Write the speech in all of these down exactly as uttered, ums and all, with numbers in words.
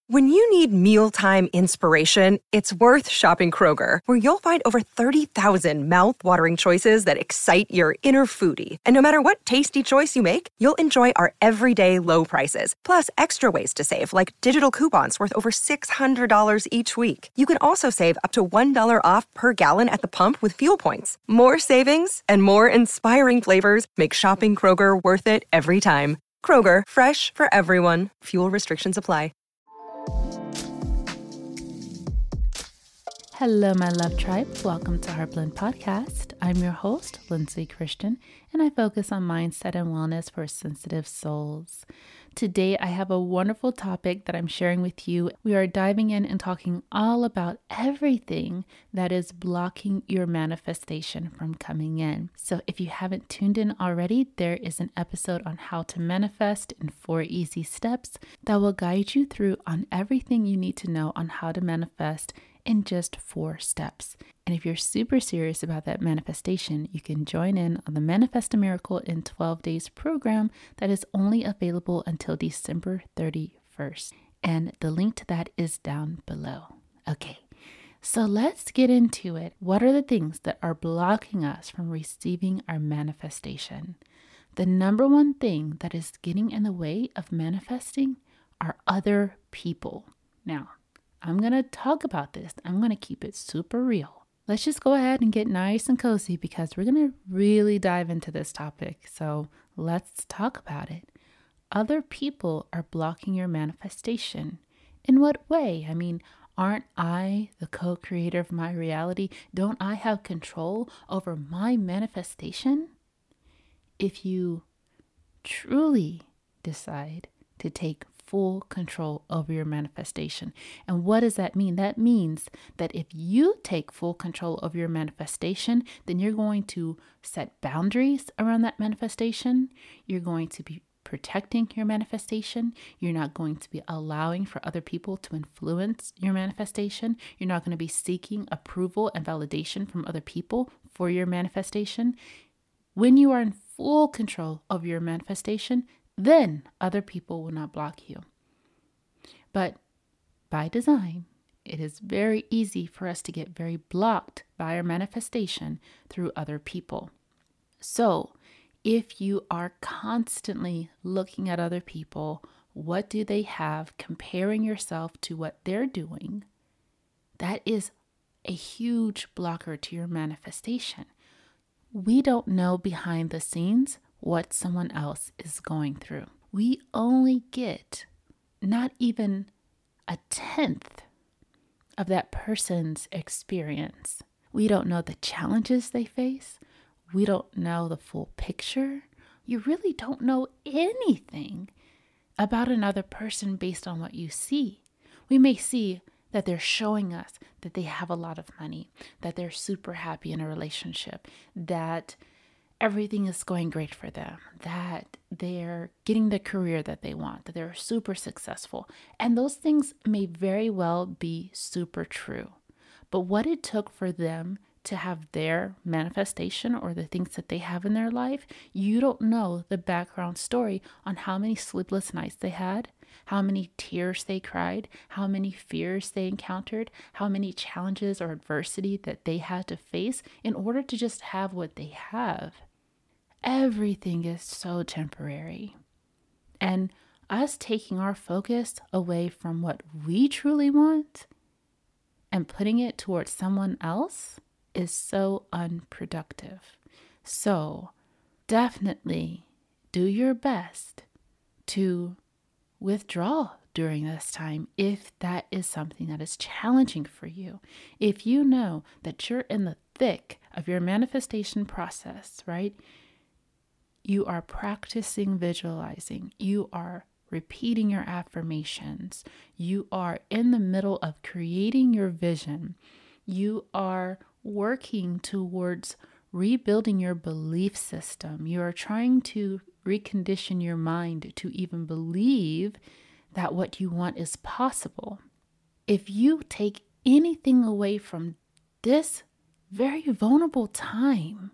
When you need mealtime inspiration, it's worth shopping Kroger, where you'll find over thirty thousand mouth-watering choices that excite your inner foodie. And no matter what tasty choice you make, you'll enjoy our everyday low prices, plus extra ways to save, like digital coupons worth over six hundred dollars each week. You can also save up to one dollar off per gallon at the pump with fuel points. More savings and more inspiring flavors make shopping Kroger worth it every time. Kroger, fresh for everyone. Fuel restrictions apply. Hello, my love tribe. Welcome to Heartblend Podcast. I'm your host, Lindsay Christian, and I focus on mindset and wellness for sensitive souls. Today, I have a wonderful topic that I'm sharing with you. We are diving in and talking all about everything that is blocking your manifestation from coming in. So if you haven't tuned in already, there is an episode on how to manifest in four easy steps that will guide you through on everything you need to know on how to manifest in just four steps. And if you're super serious about that manifestation, you can join in on the Manifest a Miracle in twelve days program that is only available until December thirty-first. And the link to that is down below. Okay, so let's get into it. What are the things that are blocking us from receiving our manifestation? The number one thing that is getting in the way of manifesting are other people. Now, I'm going to talk about this. I'm going to keep it super real. Let's just go ahead and get nice and cozy because we're going to really dive into this topic. So let's talk about it. Other people are blocking your manifestation. In what way? I mean, aren't I the co-creator of my reality? Don't I have control over my manifestation? If you truly decide to take full control over your manifestation. And what does that mean? That means that if you take full control of your manifestation, then you're going to set boundaries around that manifestation. You're going to be protecting your manifestation. You're not going to be allowing for other people to influence your manifestation. You're not going to be seeking approval and validation from other people for your manifestation. When you are in full control of your manifestation, then other people will not block you. But by design, it is very easy for us to get very blocked by our manifestation through other people. So if you are constantly looking at other people, what do they have, comparing yourself to what they're doing, that is a huge blocker to your manifestation. We don't know behind the scenes what someone else is going through. We only get not even a tenth of that person's experience. We don't know the challenges they face. We don't know the full picture. You really don't know anything about another person based on what you see. We may see that they're showing us that they have a lot of money, that they're super happy in a relationship, that everything is going great for them, that they're getting the career that they want, that they're super successful. And those things may very well be super true. But what it took for them to have their manifestation or the things that they have in their life, you don't know the background story on how many sleepless nights they had, how many tears they cried, how many fears they encountered, how many challenges or adversity that they had to face in order to just have what they have. Everything is so temporary. And us taking our focus away from what we truly want and putting it towards someone else is so unproductive. So definitely do your best to withdraw during this time if that is something that is challenging for you. If you know that you're in the thick of your manifestation process, right? You are practicing visualizing. You are repeating your affirmations. You are in the middle of creating your vision. You are working towards rebuilding your belief system. You are trying to recondition your mind to even believe that what you want is possible. If you take anything away from this very vulnerable time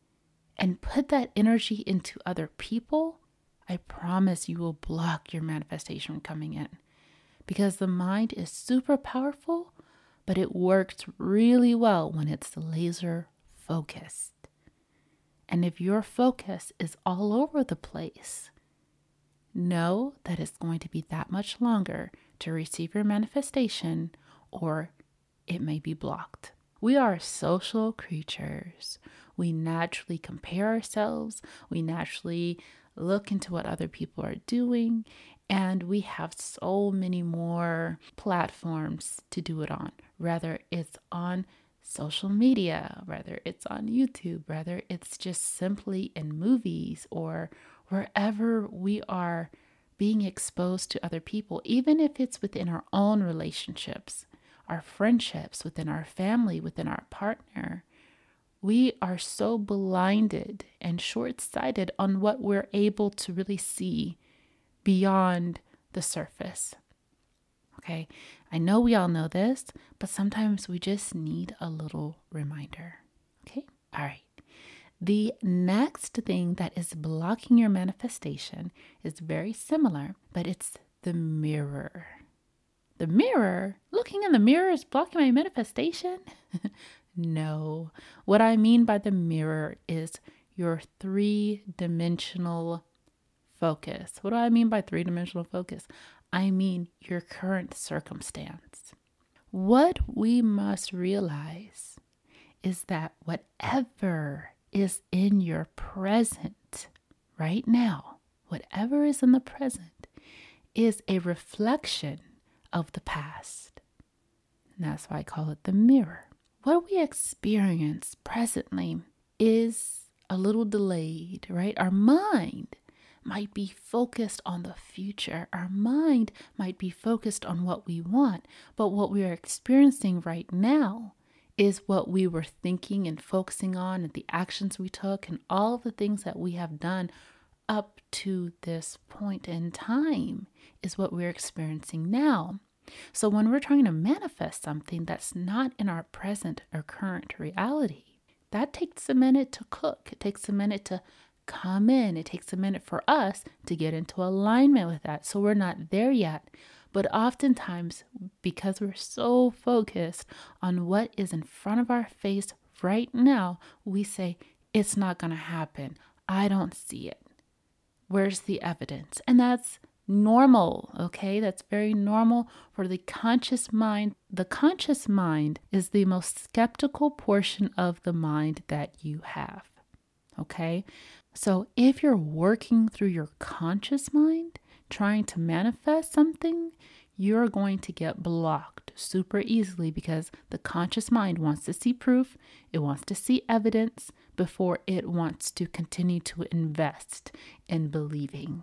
and put that energy into other people, I promise you will block your manifestation from coming in. because the mind is super powerful, but it works really well when it's laser focused. And if your focus is all over the place, know that it's going to be that much longer to receive your manifestation, or it may be blocked. We are social creatures. We naturally compare ourselves. We naturally look into what other people are doing. And we have so many more platforms to do it on. Whether it's on social media, whether it's on YouTube, whether it's just simply in movies or wherever we are being exposed to other people, even if it's within our own relationships, our friendships, within our family, within our partner. We are so blinded and short-sighted on what we're able to really see beyond the surface. Okay, I know we all know this, but sometimes we just need a little reminder. Okay, all right. The next thing that is blocking your manifestation is very similar, but it's the mirror. The mirror? Looking in the mirror is blocking my manifestation? No. What I mean by the mirror is your three-dimensional focus. What do I mean by three-dimensional focus? I mean your current circumstance. What we must realize is that whatever is in your present right now, whatever is in the present, is a reflection of the past. And that's why I call it the mirror. What we experience presently is a little delayed, right? Our mind might be focused on the future. Our mind might be focused on what we want, but what we are experiencing right now is what we were thinking and focusing on, and the actions we took and all the things that we have done up to this point in time is what we're experiencing now. So when we're trying to manifest something that's not in our present or current reality, that takes a minute to cook. It takes a minute to come in. It takes a minute for us to get into alignment with that. So we're not there yet. But oftentimes, because we're so focused on what is in front of our face right now, we say, it's not going to happen. I don't see it. Where's the evidence? And that's normal, okay? That's very normal for the conscious mind. The conscious mind is the most skeptical portion of the mind that you have, okay? So if you're working through your conscious mind, trying to manifest something, you're going to get blocked super easily because the conscious mind wants to see proof, it wants to see evidence before it wants to continue to invest in believing.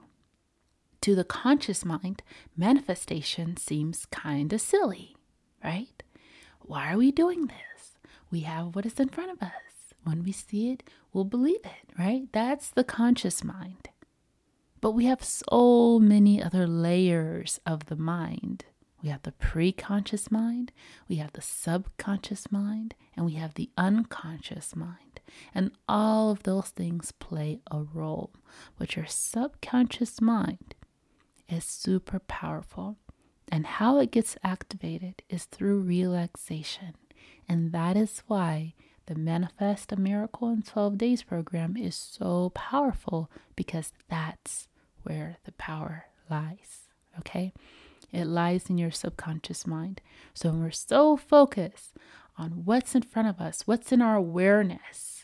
To the conscious mind, manifestation seems kind of silly, right? Why are we doing this? We have what is in front of us. When we see it, we'll believe it, right? That's the conscious mind. But we have so many other layers of the mind. We have the pre-conscious mind, we have the subconscious mind, and we have the unconscious mind. And all of those things play a role. But your subconscious mind is super powerful. And how it gets activated is through relaxation. And that is why the Manifest a Miracle in twelve Days program is so powerful, because that's where the power lies, okay? It lies in your subconscious mind. So when we're so focused on what's in front of us, what's in our awareness,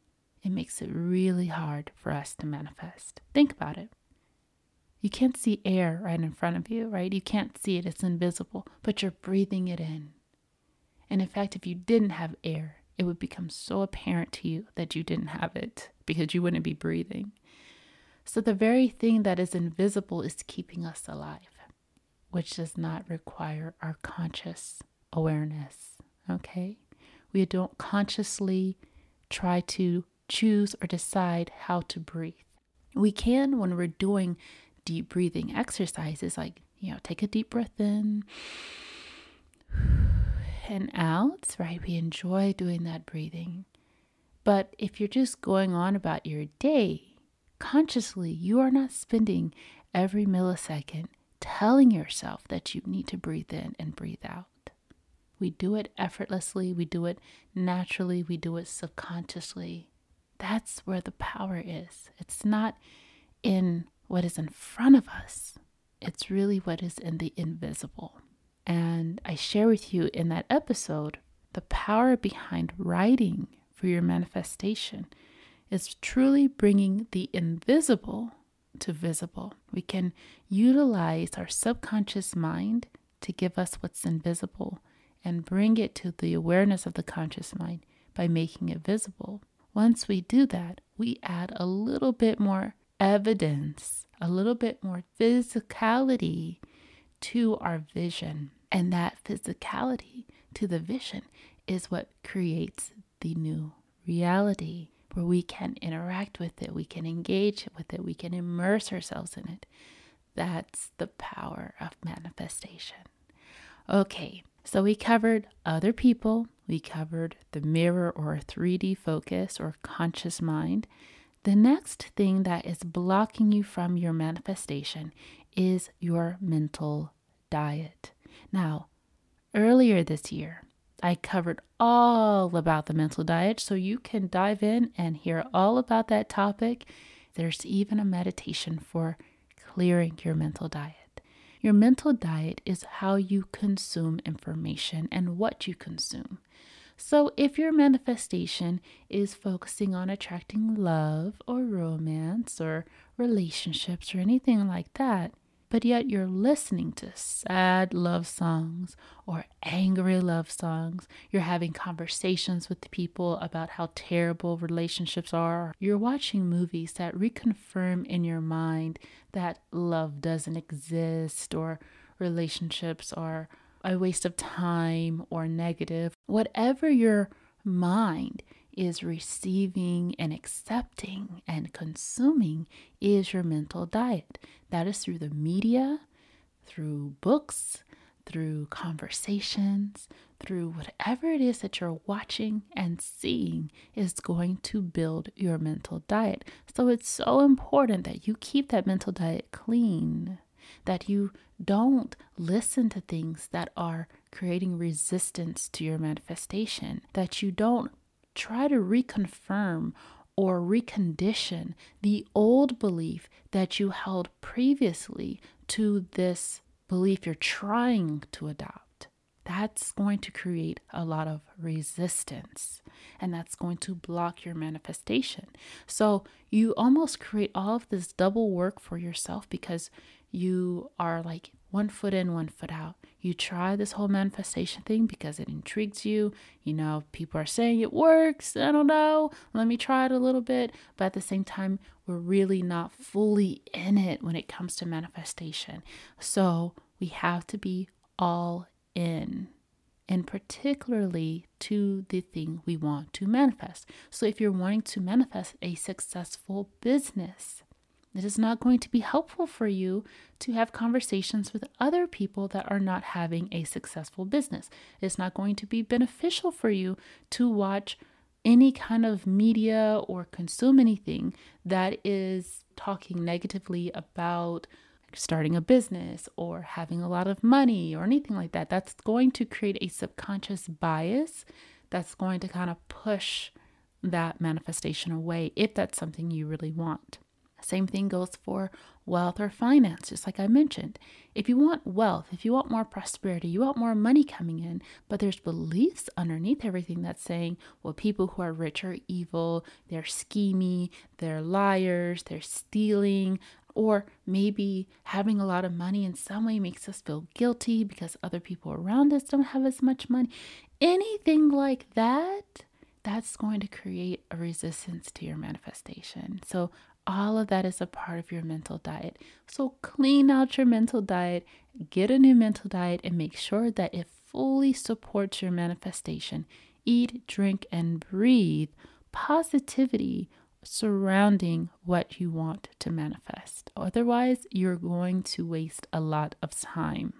it makes it really hard for us to manifest. Think about it. You can't see air right in front of you, right? You can't see it, it's invisible, but you're breathing it in. And in fact, if you didn't have air, it would become so apparent to you that you didn't have it because you wouldn't be breathing. So the very thing that is invisible is keeping us alive, which does not require our conscious awareness, okay? We don't consciously try to choose or decide how to breathe. We can when we're doing deep breathing exercises, like, you know, take a deep breath in and out, right? We enjoy doing that breathing. But if you're just going on about your day, consciously, you are not spending every millisecond telling yourself that you need to breathe in and breathe out. We do it effortlessly. We do it naturally. We do it subconsciously. That's where the power is. It's not in what is in front of us. It's really what is in the invisible. And I share with you in that episode the power behind writing for your manifestation is truly bringing the invisible to visible. We can utilize our subconscious mind to give us what's invisible and bring it to the awareness of the conscious mind by making it visible. Once we do that, we add a little bit more evidence, a little bit more physicality to our vision. And that physicality to the vision is what creates the new reality, where we can interact with it, we can engage with it, we can immerse ourselves in it. That's the power of manifestation. Okay, so we covered other people, we covered the mirror or three D focus or conscious mind. The next thing that is blocking you from your manifestation is your mental diet. Now, earlier this year, I covered all about the mental diet, so you can dive in and hear all about that topic. There's even a meditation for clearing your mental diet. Your mental diet is how you consume information and what you consume. So if your manifestation is focusing on attracting love or romance or relationships or anything like that, but yet you're listening to sad love songs or angry love songs, you're having conversations with people about how terrible relationships are, you're watching movies that reconfirm in your mind that love doesn't exist or relationships are a waste of time or negative, whatever your mind is receiving and accepting and consuming is your mental diet. That is through the media, through books, through conversations, through whatever it is that you're watching and seeing is going to build your mental diet. So it's so important that you keep that mental diet clean, that you don't listen to things that are creating resistance to your manifestation, that you don't try to reconfirm or recondition the old belief that you held previously to this belief you're trying to adopt. That's going to create a lot of resistance, and that's going to block your manifestation. So you almost create all of this double work for yourself because you are like one foot in, one foot out. You try this whole manifestation thing because it intrigues you. You know, people are saying it works. I don't know. Let me try it a little bit. But at the same time, we're really not fully in it when it comes to manifestation. So we have to be all in, and particularly to the thing we want to manifest. So if you're wanting to manifest a successful business, it is not going to be helpful for you to have conversations with other people that are not having a successful business. It's not going to be beneficial for you to watch any kind of media or consume anything that is talking negatively about starting a business or having a lot of money or anything like that. That's going to create a subconscious bias that's going to kind of push that manifestation away if that's something you really want. Same thing goes for wealth or finance, just like I mentioned. If you want wealth, if you want more prosperity, you want more money coming in, but there's beliefs underneath everything that's saying, well, people who are rich are evil, they're schemy, they're liars, they're stealing, or maybe having a lot of money in some way makes us feel guilty because other people around us don't have as much money. Anything like that, that's going to create a resistance to your manifestation. So all of that is a part of your mental diet. So clean out your mental diet, get a new mental diet, and make sure that it fully supports your manifestation. Eat, drink, and breathe positivity surrounding what you want to manifest. Otherwise, you're going to waste a lot of time.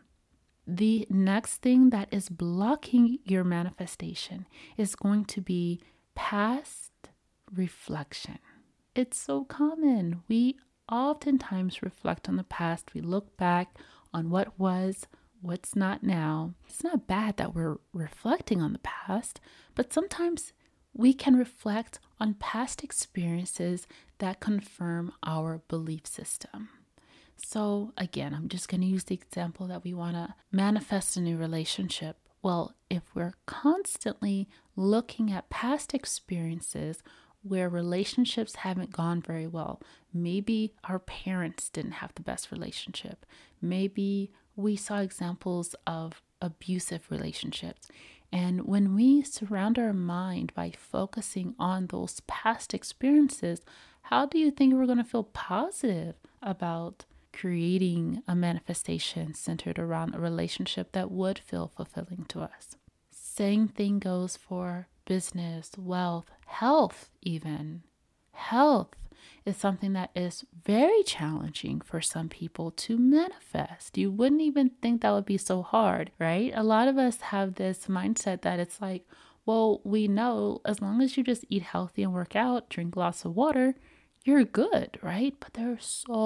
The next thing that is blocking your manifestation is going to be past reflection. It's so common. We oftentimes reflect on the past. We look back on what was, what's not now. It's not bad that we're reflecting on the past, but sometimes we can reflect on past experiences that confirm our belief system. So again, I'm just going to use the example that we want to manifest a new relationship. Well, if we're constantly looking at past experiences where relationships haven't gone very well, maybe our parents didn't have the best relationship, maybe we saw examples of abusive relationships. And when we surround our mind by focusing on those past experiences, how do you think we're going to feel positive about creating a manifestation centered around a relationship that would feel fulfilling to us? Same thing goes for business, wealth, health even. Health is something that is very challenging for some people to manifest. You wouldn't even think that would be so hard, right? A lot of us have this mindset that it's like, well, we know as long as you just eat healthy and work out, drink lots of water, you're good, right? But there's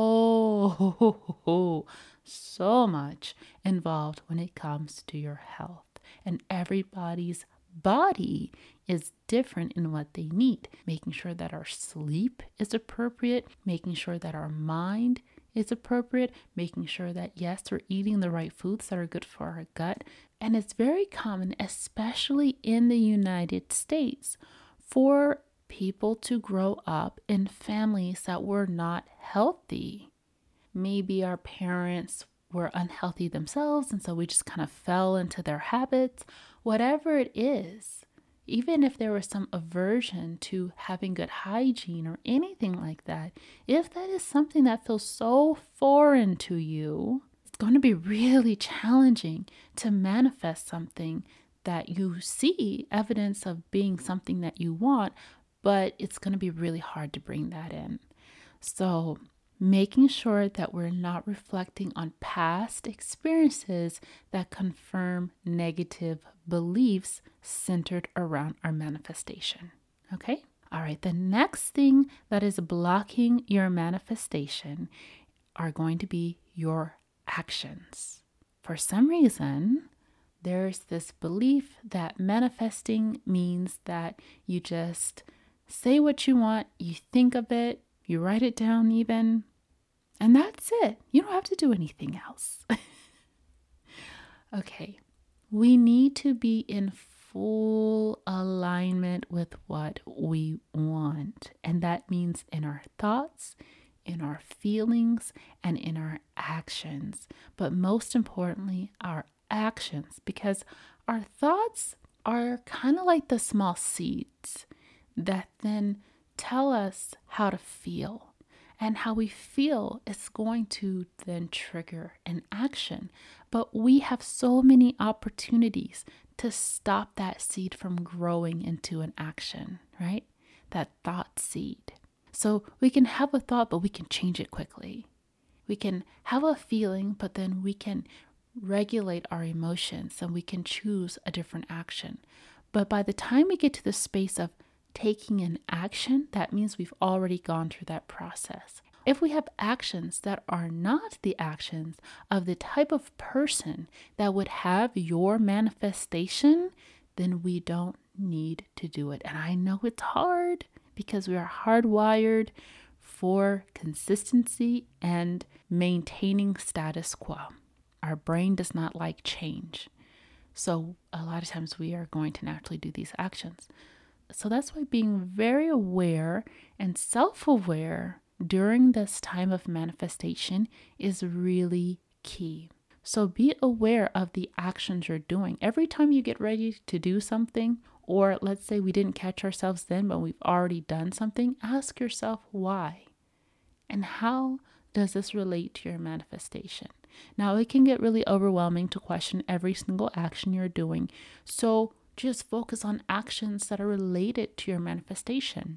so, so much involved when it comes to your health. And everybody's body is different in what they need. Making sure that our sleep is appropriate, making sure that our mind is appropriate, making sure that, yes, we're eating the right foods that are good for our gut. And it's very common, especially in the United States, for people to grow up in families that were not healthy. Maybe our parents were unhealthy themselves, and so we just kind of fell into their habits. Whatever it is, even if there was some aversion to having good hygiene or anything like that, if that is something that feels so foreign to you, it's going to be really challenging to manifest something that you see evidence of being something that you want, but it's going to be really hard to bring that in. So making sure that we're not reflecting on past experiences that confirm negative beliefs centered around our manifestation. Okay? All right. The next thing that is blocking your manifestation are going to be your actions. For some reason, there's this belief that manifesting means that you just say what you want, you think of it, you write it down even, and that's it. You don't have to do anything else. Okay, we need to be in full alignment with what we want. And that means in our thoughts, in our feelings, and in our actions. But most importantly, our actions, because our thoughts are kind of like the small seeds that then tell us how to feel. And how we feel is going to then trigger an action. But we have so many opportunities to stop that seed from growing into an action, right? That thought seed. So we can have a thought, but we can change it quickly. We can have a feeling, but then we can regulate our emotions and we can choose a different action. But by the time we get to the space of taking an action, that means we've already gone through that process. If we have actions that are not the actions of the type of person that would have your manifestation, then we don't need to do it. And I know it's hard because we are hardwired for consistency and maintaining status quo. Our brain does not like change. So a lot of times we are going to naturally do these actions. So that's why being very aware and self-aware during this time of manifestation is really key. So be aware of the actions you're doing. Every time you get ready to do something, or let's say we didn't catch ourselves then, but we've already done something, ask yourself why. And how does this relate to your manifestation? Now, it can get really overwhelming to question every single action you're doing. So just focus on actions that are related to your manifestation.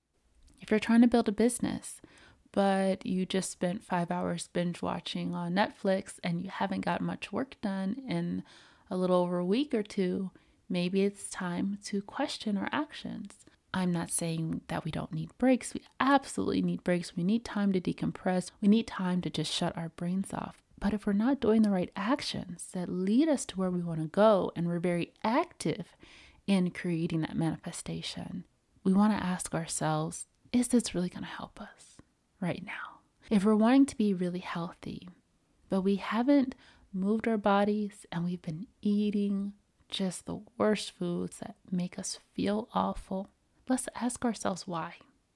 If you're trying to build a business, but you just spent five hours binge watching on Netflix and you haven't got much work done in a little over a week or two, maybe it's time to question our actions. I'm not saying that we don't need breaks. We absolutely need breaks. We need time to decompress. We need time to just shut our brains off. But if we're not doing the right actions that lead us to where we want to go, and we're very active in creating that manifestation, we want to ask ourselves, is this really going to help us right now? If we're wanting to be really healthy, but we haven't moved our bodies and we've been eating just the worst foods that make us feel awful, let's ask ourselves why.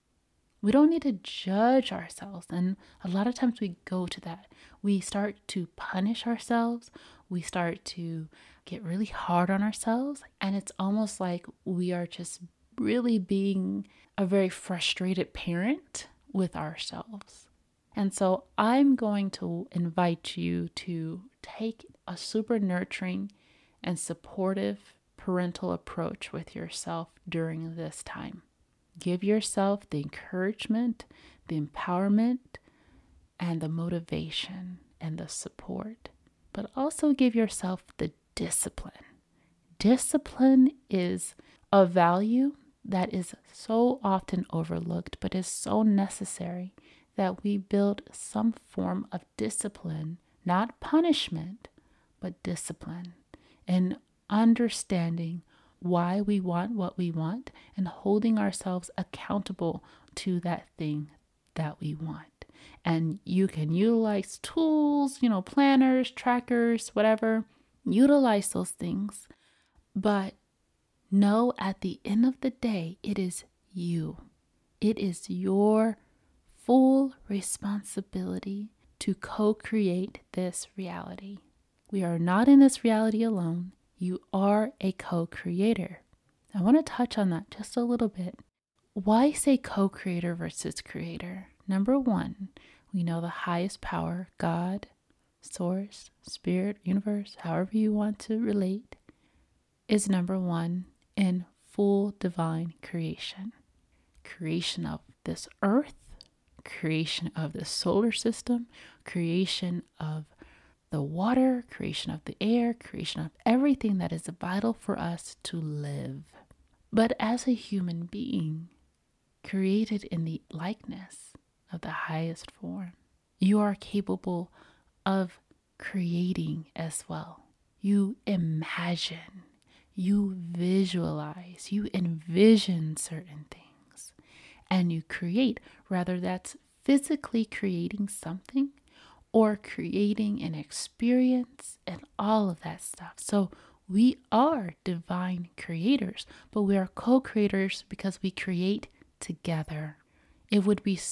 We don't need to judge ourselves. And a lot of times we go to that. We start to punish ourselves. We start to get really hard on ourselves. And it's almost like we are just really being a very frustrated parent with ourselves. And so I'm going to invite you to take a super nurturing and supportive parental approach with yourself during this time. Give yourself the encouragement, the empowerment, and the motivation and the support, but also give yourself the discipline. Discipline is a value that is so often overlooked, but is so necessary that we build some form of discipline, not punishment, but discipline, and understanding why we want what we want and holding ourselves accountable to that thing that we want. And you can utilize tools, you know, planners, trackers, whatever. Utilize those things. But know at the end of the day, it is you. It is your full responsibility to co-create this reality. We are not in this reality alone. You are a co-creator. I want to touch on that just a little bit. Why say co-creator versus creator? Number one, we know the highest power, God, source, spirit, universe, however you want to relate, is number one in full divine creation. Creation of this earth, creation of the solar system, creation of the water, creation of the air, creation of everything that is vital for us to live. But as a human being, created in the likeness of the highest form, you are capable of creating as well. You imagine, you visualize, you envision certain things, and you create, whether that's physically creating something or creating an experience and all of that stuff. So we are divine creators, but we are co-creators because we create together. It would be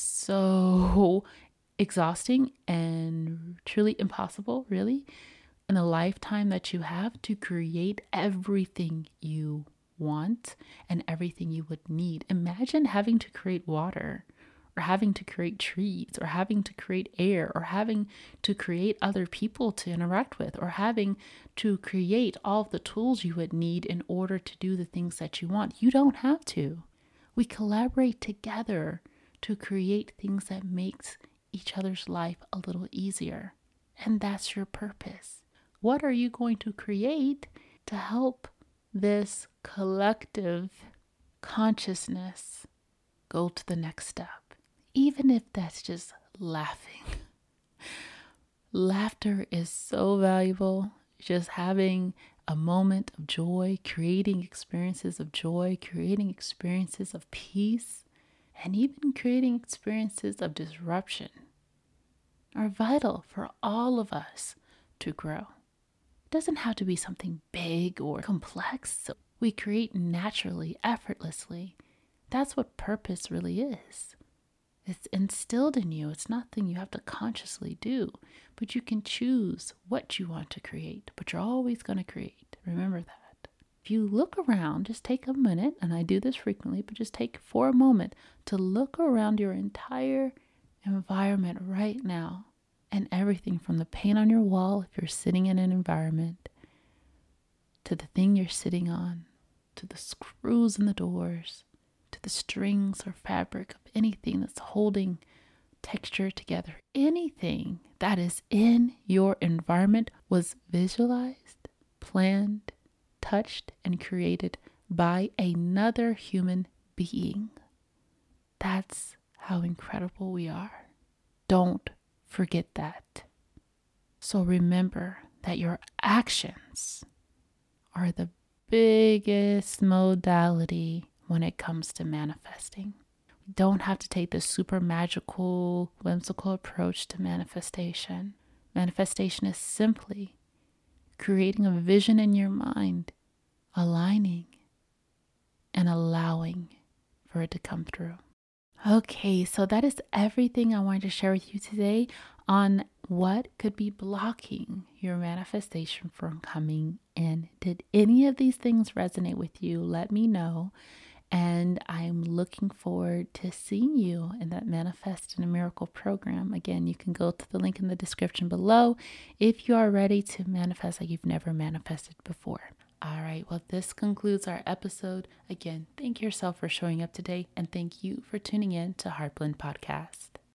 so exhausting and truly impossible, really, in the lifetime that you have to create everything you want and everything you would need. Imagine having to create water, or having to create trees, or having to create air, or having to create other people to interact with, or having to create all of the tools you would need in order to do the things that you want. You don't have to. We collaborate together to create things that makes each other's life a little easier. And that's your purpose. What are you going to create to help this collective consciousness go to the next step? Even if that's just laughing. Laughter is so valuable. Just having a moment of joy, creating experiences of joy, creating experiences of peace, and even creating experiences of disruption are vital for all of us to grow. It doesn't have to be something big or complex. We create naturally, effortlessly. That's what purpose really is. It's instilled in you. It's nothing you have to consciously do, but you can choose what you want to create, but you're always going to create. Remember that. If you look around, just take a minute, and I do this frequently, but just take for a moment to look around your entire environment right now, and everything from the paint on your wall, if you're sitting in an environment, to the thing you're sitting on, to the screws in the doors, to the strings or fabric of anything that's holding texture together. Anything that is in your environment was visualized, planned, touched, and created by another human being. That's how incredible we are. Don't forget that. So remember that your actions are the biggest modality when it comes to manifesting. We don't have to take the super magical, whimsical approach to manifestation. Manifestation is simply creating a vision in your mind, aligning, and allowing for it to come through. Okay, so that is everything I wanted to share with you today on what could be blocking your manifestation from coming in. Did any of these things resonate with you? Let me know. And I'm looking forward to seeing you in that Manifest in a Miracle program. Again, you can go to the link in the description below if you are ready to manifest like you've never manifested before. All right, well, this concludes our episode. Again, thank yourself for showing up today, and thank you for tuning in to Heartblend Podcast.